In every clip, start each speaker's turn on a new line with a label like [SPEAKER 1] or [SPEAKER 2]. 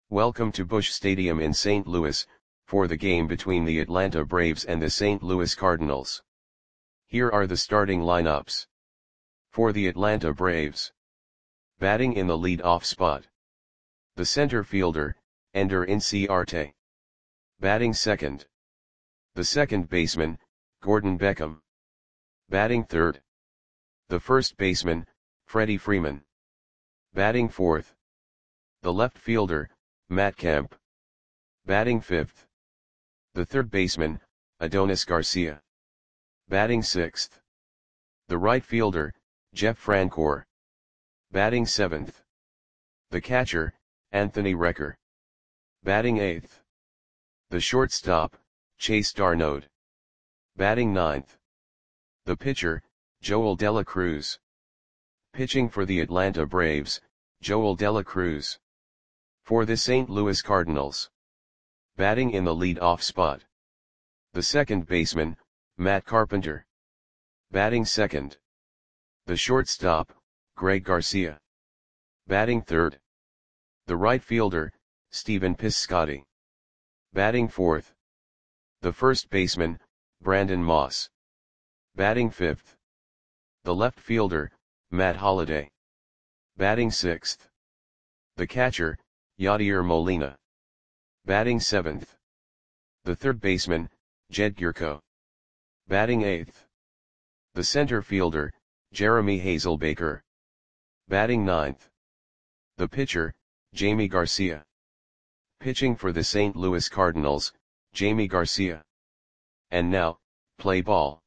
[SPEAKER 1] Welcome to Busch Stadium in St. Louis, for the game between the Atlanta Braves and the St. Louis Cardinals. Here are the starting lineups. For the Atlanta Braves. Batting in the lead-off spot. The center fielder, Ender Inciarte. Batting second. The second baseman, Gordon Beckham. Batting third. The first baseman, Freddie Freeman. Batting fourth. The left fielder, Matt Kemp. Batting fifth. The third baseman, Adonis Garcia. Batting sixth. The right fielder, Jeff Francoeur. Batting seventh. The catcher, Anthony Recker. Batting eighth. The shortstop, Chase Darnode. Batting ninth. The pitcher, Joel Dela Cruz. Pitching for the Atlanta Braves, Joel Dela Cruz. For the St. Louis Cardinals. Batting in the lead-off spot. The second baseman, Matt Carpenter. Batting second. The shortstop, Greg Garcia. Batting third. The right fielder, Stephen Piscotty. Batting fourth. The first baseman, Brandon Moss. Batting fifth. The left fielder, Matt Holliday. Batting sixth. The catcher, Yadier Molina. Batting seventh. The third baseman, Jed Gyorko. Batting eighth. The center fielder, Jeremy Hazelbaker. Batting ninth. The pitcher, Jamie Garcia. Pitching for the St. Louis Cardinals, Jamie Garcia. And now, play ball.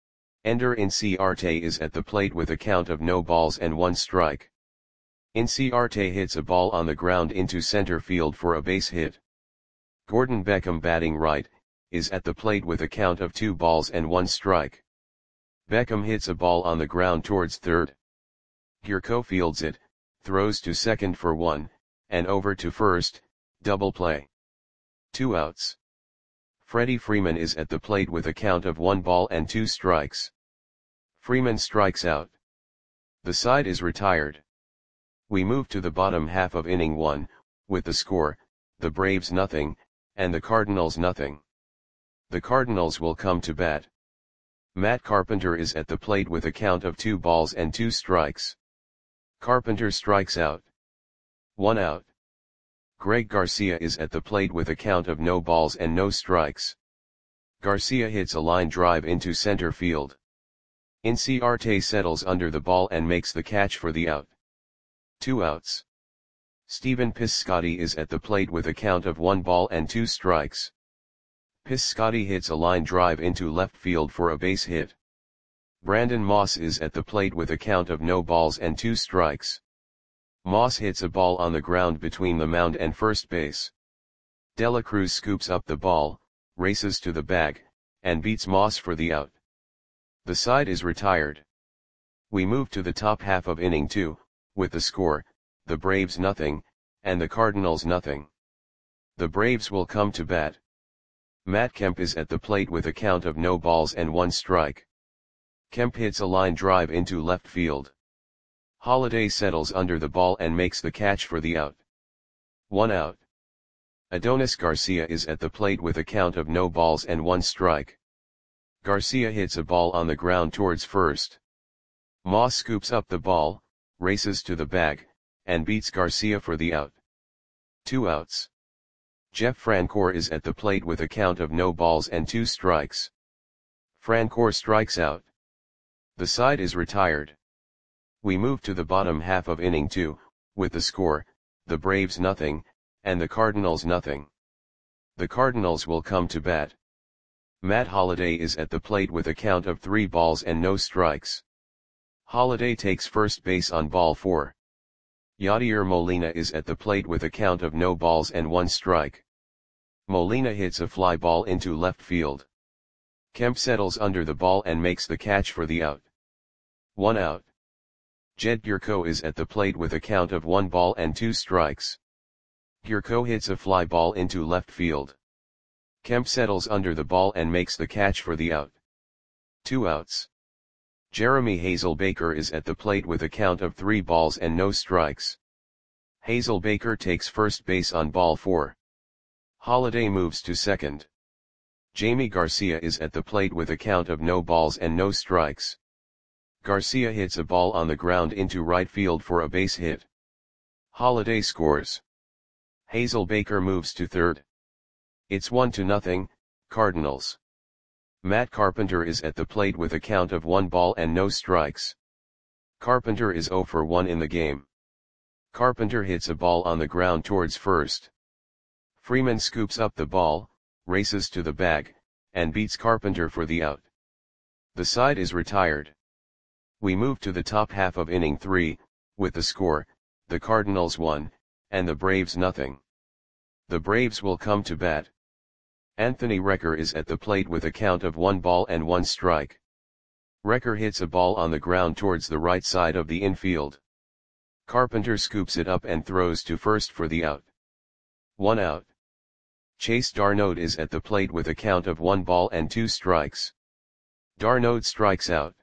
[SPEAKER 1] Ender Inciarte is at the plate with a count of no balls and one strike. Inciarte hits a ball on the ground into center field for a base hit. Gordon Beckham, batting right, is at the plate with a count of 2 balls and 1 strike. Beckham hits a ball on the ground towards third. Gyorko fields it, throws to second for 1, and over to first, double play. 2 outs. Freddie Freeman is at the plate with a count of 1 ball and 2 strikes. Freeman strikes out. The side is retired. We move to the bottom half of inning 1, with the score, the Braves nothing, and the Cardinals nothing. The Cardinals will come to bat. Matt Carpenter is at the plate with a count of 2 balls and 2 strikes. Carpenter strikes out. 1 out. Greg Garcia is at the plate with a count of no balls and no strikes. Garcia hits a line drive into center field. Inciarte settles under the ball and makes the catch for the out. 2 outs. Stephen Piscotty is at the plate with a count of 1 ball and 2 strikes. Piscotty hits a line drive into left field for a base hit. Brandon Moss is at the plate with a count of no balls and 2 strikes. Moss hits a ball on the ground between the mound and first base. Dela Cruz scoops up the ball, races to the bag, and beats Moss for the out. The side is retired. We move to the top half of inning 2, with the score, the Braves nothing, and the Cardinals nothing. The Braves will come to bat. Matt Kemp is at the plate with a count of no balls and 1 strike. Kemp hits a line drive into left field. Holliday settles under the ball and makes the catch for the out. 1 out. Adonis Garcia is at the plate with a count of no balls and 1 strike. Garcia hits a ball on the ground towards first. Moss scoops up the ball, races to the bag, and beats Garcia for the out. 2 outs. Jeff Francoeur is at the plate with a count of no balls and 2 strikes. Francoeur strikes out. The side is retired. We move to the bottom half of inning 2, with the score, the Braves nothing, and the Cardinals nothing. The Cardinals will come to bat. Matt Holliday is at the plate with a count of 3 balls and no strikes. Holliday takes first base on ball 4. Yadier Molina is at the plate with a count of no balls and 1 strike. Molina hits a fly ball into left field. Kemp settles under the ball and makes the catch for the out. 1 out. Jed Gyorko is at the plate with a count of 1 ball and 2 strikes. Gyorko hits a fly ball into left field. Kemp settles under the ball and makes the catch for the out. 2 outs. Jeremy Hazelbaker is at the plate with a count of 3 balls and no strikes. Hazelbaker takes first base on ball 4. Holliday moves to second. Jamie Garcia is at the plate with a count of no balls and no strikes. Garcia hits a ball on the ground into right field for a base hit. Holliday scores. Hazelbaker moves to third. It's 1-0, Cardinals. Matt Carpenter is at the plate with a count of 1 ball and no strikes. Carpenter is 0 for 1 in the game. Carpenter hits a ball on the ground towards first. Freeman scoops up the ball, races to the bag, and beats Carpenter for the out. The side is retired. We move to the top half of inning 3, with the score, the Cardinals 1, and the Braves nothing. The Braves will come to bat. Anthony Recker is at the plate with a count of 1 ball and 1 strike. Recker hits a ball on the ground towards the right side of the infield. Carpenter scoops it up and throws to first for the out. 1 out. Chase Darnode is at the plate with a count of 1 ball and 2 strikes. Darnode strikes out.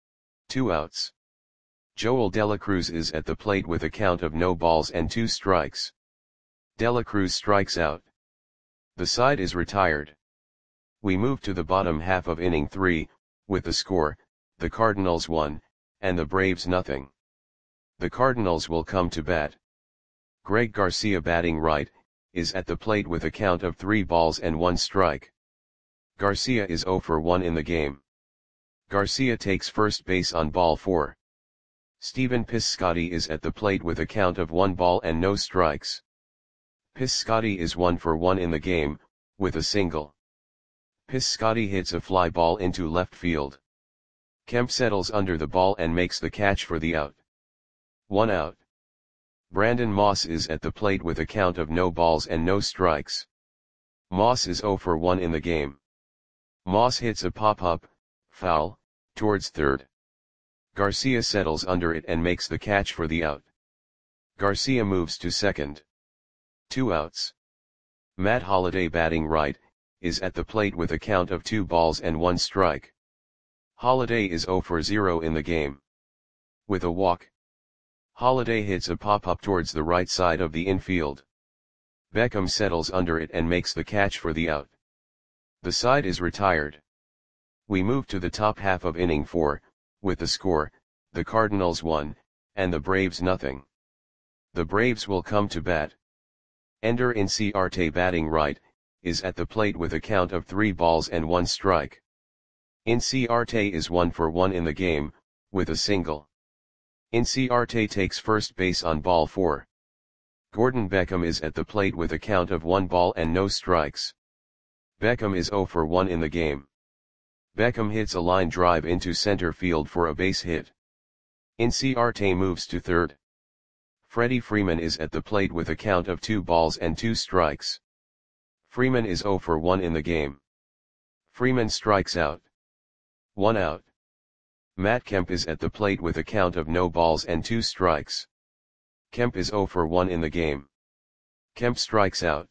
[SPEAKER 1] 2 outs. Joel Dela Cruz is at the plate with a count of no balls and 2 strikes. Dela Cruz strikes out. The side is retired. We move to the bottom half of inning 3, with the score, the Cardinals 1, and the Braves nothing. The Cardinals will come to bat. Greg Garcia batting right, is at the plate with a count of 3 balls and 1 strike. Garcia is 0 for 1 in the game. Garcia takes first base on ball 4. Stephen Piscotty is at the plate with a count of 1 ball and no strikes. Piscotty is 1 for 1 in the game, with a single. Piscotty hits a fly ball into left field. Kemp settles under the ball and makes the catch for the out. 1 out. Brandon Moss is at the plate with a count of no balls and no strikes. Moss is 0 for 1 in the game. Moss hits a pop-up, foul, towards third. Garcia settles under it and makes the catch for the out. Garcia moves to second. 2 outs. Matt Holliday batting right, is at the plate with a count of 2 balls and 1 strike. Holliday is 0 for 0 in the game. With a walk. Holliday hits a pop-up towards the right side of the infield. Beckham settles under it and makes the catch for the out. The side is retired. We move to the top half of inning 4, with the score, the Cardinals 1, and the Braves nothing. The Braves will come to bat. Ender Inciarte batting right, is at the plate with a count of 3 balls and 1 strike. Inciarte is 1 for 1 in the game, with a single. Inciarte takes first base on ball 4. Gordon Beckham is at the plate with a count of 1 ball and no strikes. Beckham is 0 for 1 in the game. Beckham hits a line drive into center field for a base hit. Inciarte moves to third. Freddie Freeman is at the plate with a count of 2 balls and 2 strikes. Freeman is 0 for 1 in the game. Freeman strikes out. 1 out. Matt Kemp is at the plate with a count of no balls and 2 strikes. Kemp is 0 for 1 in the game. Kemp strikes out.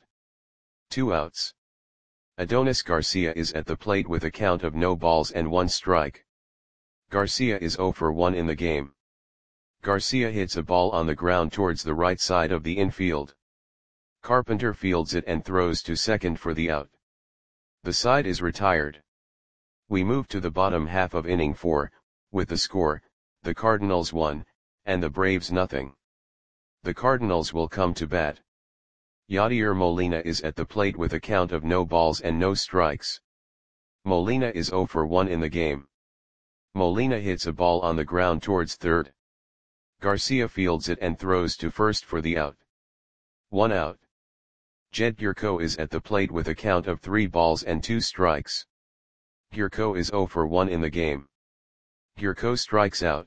[SPEAKER 1] 2 outs. Adonis Garcia is at the plate with a count of no balls and 1 strike. Garcia is 0 for 1 in the game. Garcia hits a ball on the ground towards the right side of the infield. Carpenter fields it and throws to second for the out. The side is retired. We move to the bottom half of inning 4, with the score, the Cardinals 1, and the Braves nothing. The Cardinals will come to bat. Yadier Molina is at the plate with a count of no balls and no strikes. Molina is 0 for 1 in the game. Molina hits a ball on the ground towards third. Garcia fields it and throws to first for the out. 1 out. Jed Gurko is at the plate with a count of 3 balls and 2 strikes. Gurko is 0 for 1 in the game. Gurko strikes out.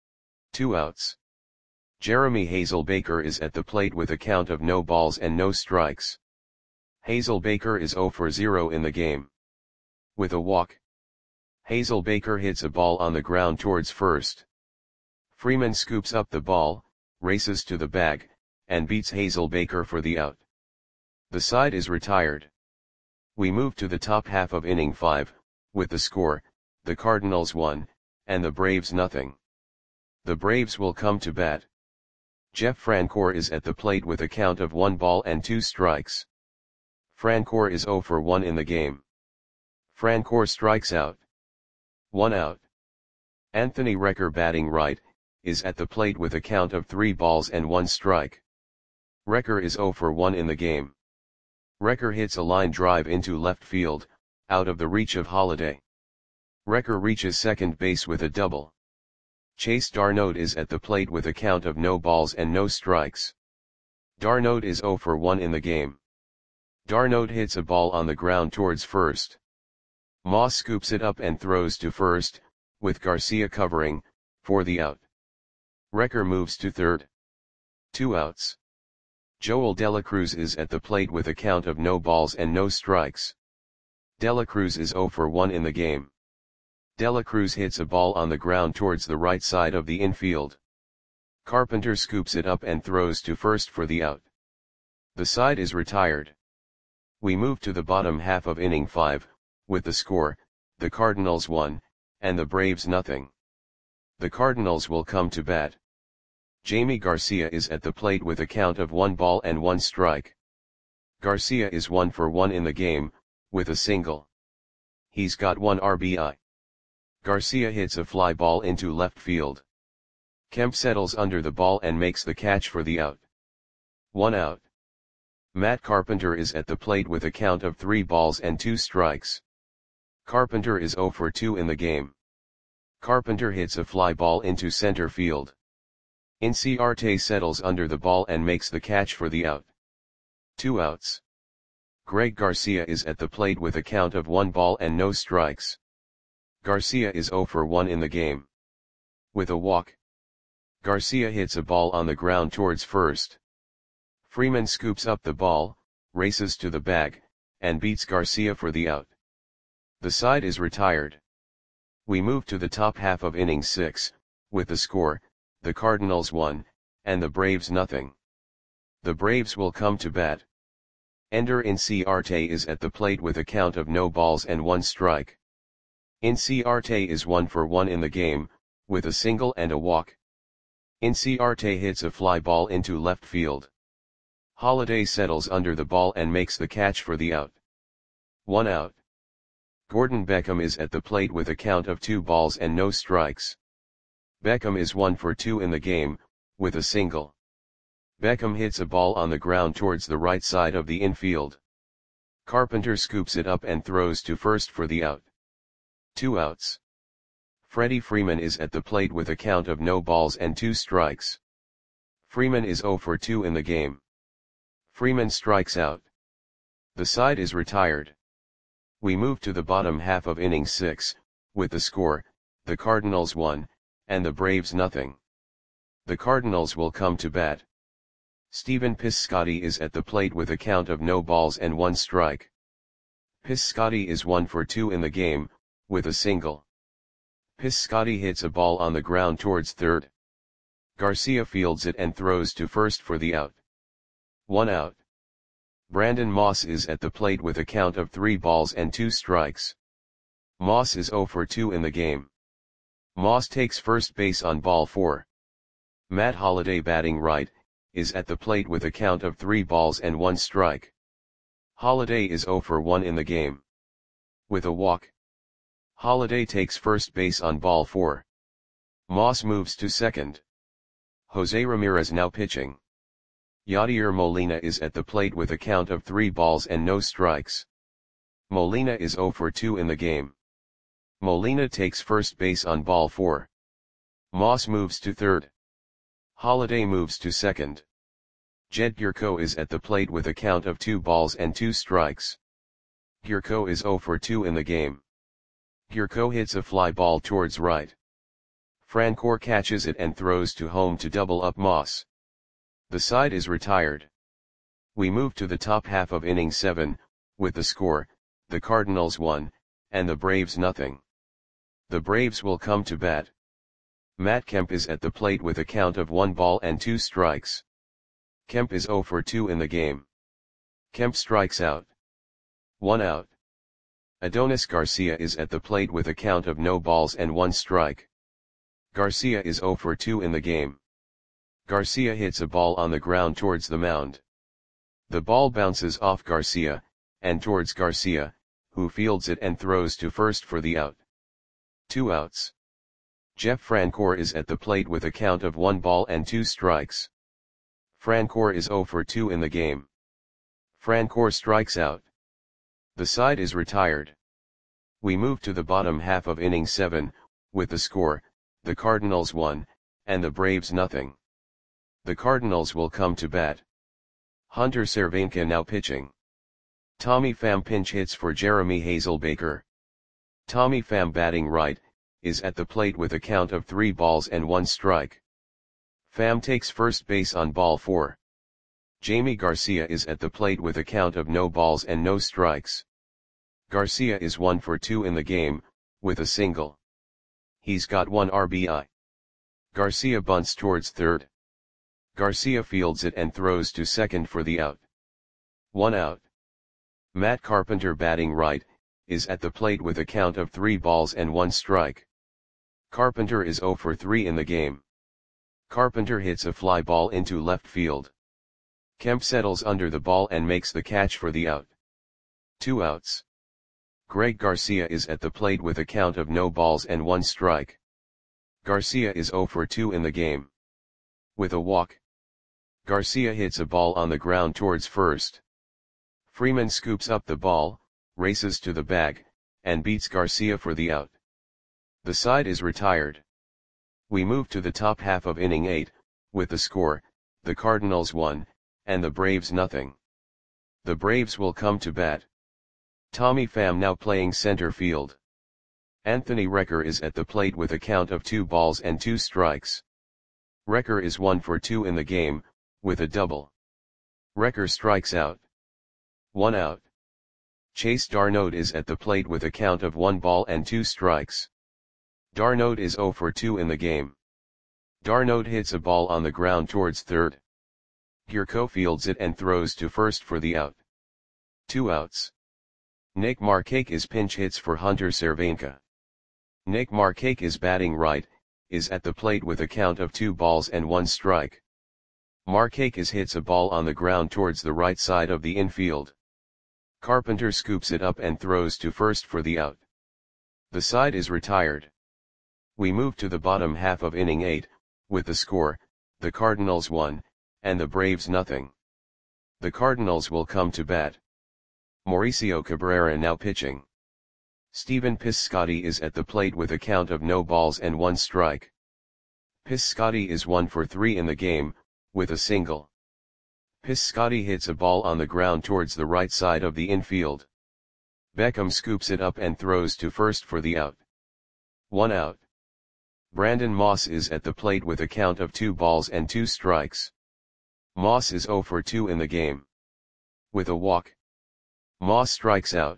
[SPEAKER 1] 2 outs. Jeremy Hazelbaker is at the plate with a count of no balls and no strikes. Hazelbaker is 0 for 0 in the game. With a walk. Hazelbaker hits a ball on the ground towards first. Freeman scoops up the ball, races to the bag, and beats Hazelbaker for the out. The side is retired. We move to the top half of inning 5, with the score, the Cardinals 1, and the Braves nothing. The Braves will come to bat. Jeff Francoeur is at the plate with a count of 1 ball and 2 strikes. Francoeur is 0 for 1 in the game. Francoeur strikes out. 1 out. Anthony Recker, batting right, is at the plate with a count of 3 balls and 1 strike. Recker is 0 for 1 in the game. Recker hits a line drive into left field, out of the reach of Holliday. Recker reaches second base with a double. Chase d'Arnaud is at the plate with a count of no balls and no strikes. d'Arnaud is 0 for 1 in the game. d'Arnaud hits a ball on the ground towards first. Moss scoops it up and throws to first, with Garcia covering, for the out. Recker moves to third. 2 outs. Joel Dela Cruz is at the plate with a count of no balls and no strikes. Dela Cruz is 0 for 1 in the game. Dela Cruz hits a ball on the ground towards the right side of the infield. Carpenter scoops it up and throws to first for the out. The side is retired. We move to the bottom half of inning 5, with the score, the Cardinals 1, and the Braves nothing. The Cardinals will come to bat. Jamie Garcia is at the plate with a count of 1 ball and 1 strike. Garcia is 1 for 1 in the game, with a single. He's got 1 RBI. Garcia hits a fly ball into left field. Kemp settles under the ball and makes the catch for the out. 1 out. Matt Carpenter is at the plate with a count of 3 balls and 2 strikes. Carpenter is 0 for 2 in the game. Carpenter hits a fly ball into center field. Inciarte settles under the ball and makes the catch for the out. 2 outs. Greg Garcia is at the plate with a count of 1 ball and no strikes. Garcia is 0 for 1 in the game. With a walk. Garcia hits a ball on the ground towards first. Freeman scoops up the ball, races to the bag, and beats Garcia for the out. The side is retired. We move to the top half of inning 6, with the score, the Cardinals 1, and the Braves nothing. The Braves will come to bat. Ender Inciarte is at the plate with a count of no balls and 1 strike. Inciarte is 1 for 1 in the game, with a single and a walk. Inciarte hits a fly ball into left field. Holliday settles under the ball and makes the catch for the out. 1 out. Gordon Beckham is at the plate with a count of 2 balls and no strikes. Beckham is 1 for 2 in the game, with a single. Beckham hits a ball on the ground towards the right side of the infield. Carpenter scoops it up and throws to first for the out. 2 outs. Freddie Freeman is at the plate with a count of no balls and 2 strikes. Freeman is 0 for 2 in the game. Freeman strikes out. The side is retired. We move to the bottom half of inning 6, with the score, the Cardinals 1, and the Braves nothing. The Cardinals will come to bat. Stephen Piscotty is at the plate with a count of no balls and 1 strike. Piscotty is 1 for 2 in the game, with a single. Piscotty hits a ball on the ground towards third. Garcia fields it and throws to first for the out. 1 out. Brandon Moss is at the plate with a count of 3 balls and 2 strikes. Moss is 0 for 2 in the game. Moss takes first base on ball 4. Matt Holliday, batting right, is at the plate with a count of 3 balls and 1 strike. Holliday is 0 for 1 in the game. With a walk. Holliday takes first base on ball 4. Moss moves to second. Jose Ramirez now pitching. Yadier Molina is at the plate with a count of 3 balls and no strikes. Molina is 0 for 2 in the game. Molina takes first base on ball 4. Moss moves to third. Holliday moves to second. Jed Gurko is at the plate with a count of 2 balls and 2 strikes. Gurko is 0 for 2 in the game. Gurko hits a fly ball towards right. Francoeur catches it and throws to home to double up Moss. The side is retired. We move to the top half of inning 7, with the score, the Cardinals 1, and the Braves nothing. The Braves will come to bat. Matt Kemp is at the plate with a count of 1 ball and 2 strikes. Kemp is 0 for 2 in the game. Kemp strikes out. 1 out. Adonis Garcia is at the plate with a count of no balls and 1 strike. Garcia is 0 for 2 in the game. Garcia hits a ball on the ground towards the mound. The ball bounces off Garcia, and towards Garcia, who fields it and throws to first for the out. 2 outs. Jeff Francoeur is at the plate with a count of 1 ball and 2 strikes. Francoeur is 0 for 2 in the game. Francoeur strikes out. The side is retired. We move to the bottom half of inning 7, with the score, the Cardinals 1, and the Braves nothing. The Cardinals will come to bat. Hunter Cervenka now pitching. Tommy Pham pinch hits for Jeremy Hazelbaker. Tommy Pham batting right, is at the plate with a count of 3 balls and 1 strike. Pham takes first base on ball 4. Jamie Garcia is at the plate with a count of no balls and no strikes. Garcia is 1 for 2 in the game, with a single. He's got 1 RBI. Garcia bunts towards third. Garcia fields it and throws to second for the out. 1 out. Matt Carpenter batting right, is at the plate with a count of 3 balls and 1 strike. Carpenter is 0 for 3 in the game. Carpenter hits a fly ball into left field. Kemp settles under the ball and makes the catch for the out. 2 outs. Greg Garcia is at the plate with a count of no balls and 1 strike. Garcia is 0 for 2 in the game. With a walk. Garcia hits a ball on the ground towards first. Freeman scoops up the ball, races to the bag, and beats Garcia for the out. The side is retired. We move to the top half of inning 8, with the score, the Cardinals 1, and the Braves nothing. The Braves will come to bat. Tommy Pham now playing center field. Anthony Recker is at the plate with a count of 2 balls and 2 strikes. Recker is 1 for 2 in the game, with a double. Recker strikes out. 1 out. Chase Darnold is at the plate with a count of 1 ball and 2 strikes. Darnold is 0 for 2 in the game. Darnold hits a ball on the ground towards third. Gierko fields it and throws to first for the out. 2 outs. Nick Markakis is pinch hits for Hunter Cervenka. Nick Markakis is batting right, is at the plate with a count of 2 balls and 1 strike. Markakis hits a ball on the ground towards the right side of the infield. Carpenter scoops it up and throws to first for the out. The side is retired. We move to the bottom half of inning 8, with the score, the Cardinals 1, and the Braves nothing. The Cardinals will come to bat. Mauricio Cabrera now pitching. Stephen Piscotty is at the plate with a count of no balls and 1 strike. Piscotty is 1 for 3 in the game, with a single. Piscotty hits a ball on the ground towards the right side of the infield. Beckham scoops it up and throws to first for the out. 1 out. Brandon Moss is at the plate with a count of 2 balls and 2 strikes. Moss is 0 for 2 in the game. With a walk. Moss strikes out.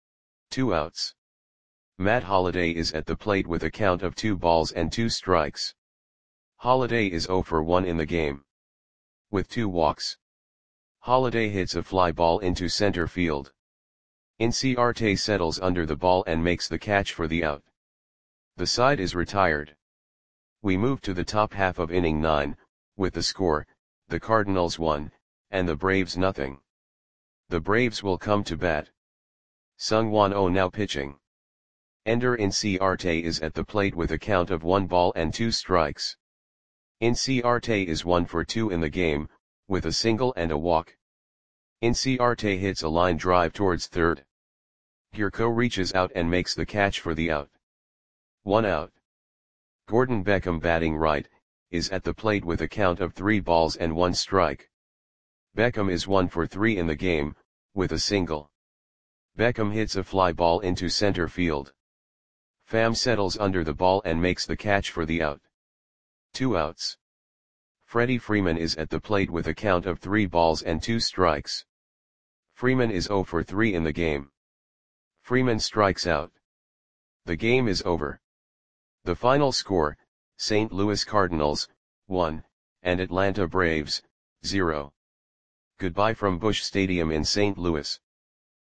[SPEAKER 1] 2 outs. Matt Holliday is at the plate with a count of 2 balls and 2 strikes. Holliday is 0 for 1 in the game. With 2 walks. Holliday hits a fly ball into center field. Inciarte settles under the ball and makes the catch for the out. The side is retired. We move to the top half of inning 9, with the score, the Cardinals 1, and the Braves nothing. The Braves will come to bat. Seung-Hwan Oh now pitching. Ender Inciarte is at the plate with a count of 1 ball and 2 strikes. Inciarte is 1 for 2 in the game, with a single and a walk. Inciarte hits a line drive towards third. Gierko reaches out and makes the catch for the out. 1 out. Gordon Beckham batting right, is at the plate with a count of 3 balls and 1 strike. Beckham is 1 for 3 in the game, with a single. Beckham hits a fly ball into center field. Pham settles under the ball and makes the catch for the out. 2 outs. Freddie Freeman is at the plate with a count of 3 balls and 2 strikes. Freeman is 0 for 3 in the game. Freeman strikes out. The game is over. The final score, St. Louis Cardinals, 1, and Atlanta Braves, 0. Goodbye from Busch Stadium in St. Louis.